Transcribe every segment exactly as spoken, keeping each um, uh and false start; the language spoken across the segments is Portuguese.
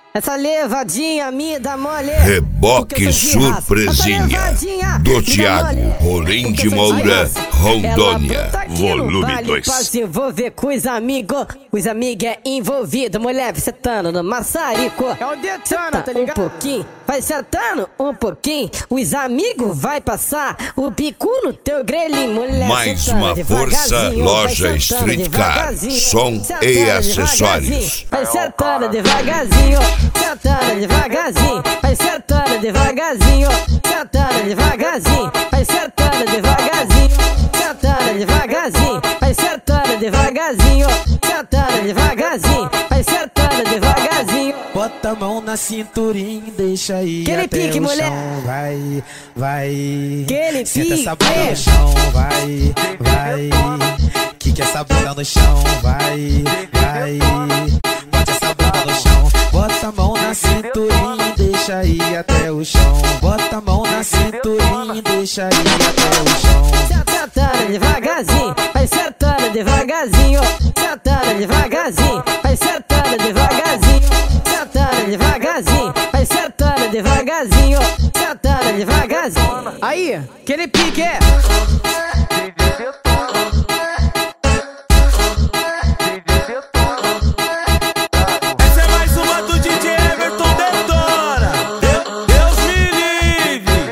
Essa levadinha me dá mole. Reboque surpresinha do Thiago Rolim de Moura, Rondônia, volume dois. Pra se envolver com os amigos, os amigos é envolvido. Mulher sentando no maçarico. É o Detana, tá ligado? Um pouquinho, vai sentando um pouquinho. Os amigos vai passar o bico no teu grelhinho. Mulher Mais uma força, loja Street Car, som e acessórios. Vai sentando devagarzinho, sentando devagarzinho, vai sentando devagarzinho, sentando devagarzinho, vai sentando devagarzinho, sentando devagarzinho, vai sentando devagarzinho, sentando devagarzinho, vai sentando devagarzinho. Bota a mão na cinturinha, deixa aí Aquele até pique, o mulher. chão, vai, vai. Aquele Senta pique, essa bunda é. no chão, vai, vai. Quica essa bunda no chão, vai, vai. Bota essa bunda no chão, bota a mão na cinturinha, deixa aí até o chão. Bota a mão na cinturinha, deixa aí até o chão. Sentando devagarzinho, vai sentando devagarzinho, sentando devagarzinho, vai sentando devagarzinho, sentando devagarzinho, vai sentando devagarzinho, sentando devagarzinho. Aí, aquele pique é. Essa é mais uma do D J Everton Detona. Deus, Deus me livre.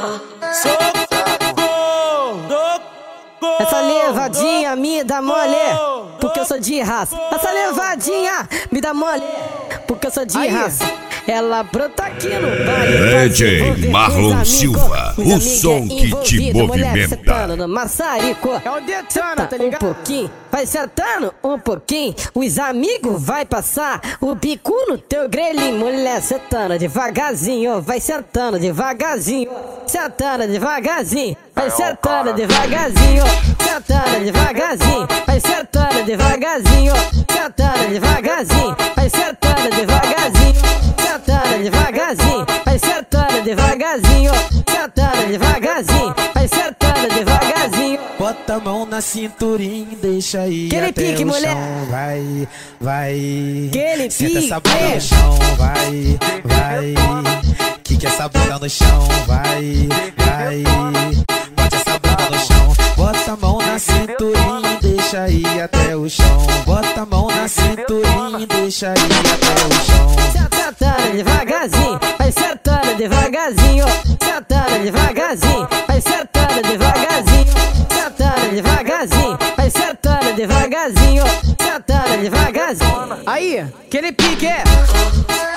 Socorro, socorro. Essa levadinha me dá mole, porque eu sou de raça. Essa levadinha me dá mole, porque eu sou de Aí. raça. Ela brota aqui no baile. D J Marlon Silva, o som que te movimenta. Sentando no maçarico. É o Detana, tá Um ligado? pouquinho, vai sentando um pouquinho. Os amigos vai passar o bico no teu grelhinho. Mulher sentando devagarzinho, vai sentando devagarzinho, sentando devagarzinho, vai sentando devagarzinho, sentando devagarzinho, vai sentando devagarzinho, sentando devagarzinho, vai sentando devagarzinho, sentando devagarzinho, vai sentando devagarzinho, sentando devagarzinho, vai sentando devagarzinho. Bota a mão na cinturinha, deixa aí Aquele até pique, o mulher. chão, vai, vai. Aquele Senta essa bunda pique, é. no chão, vai, vai. Quica essa bunda no chão, vai, vai. Bota essa bunda no chão, bota a mão na cinturinha, deixa aí até o chão. Bota a mão na cinturinha, deixa aí até o chão. Sentando devagarzinho, vai sentando devagarzinho, sentando devagarzinho, vai sentando devagarzinho, sentando devagarzinho, vai sentando devagarzinho, sentando devagarzinho. Aí, aquele pique é.